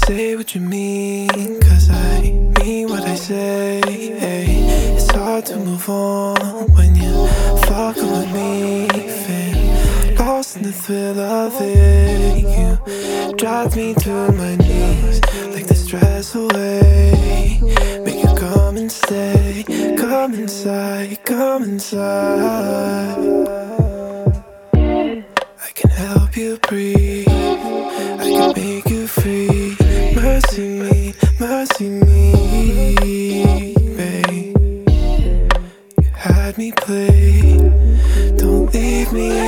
Say what you mean, cause I mean what I say. It's hard to move on when you're fucking with me, fam. Lost in the thrill of it. You drive me to my knees, take the stress away. Make you come and stay. Come inside, come inside. I can help you breathe, I can make you free. Mercy me, babe. You had me play, don't leave me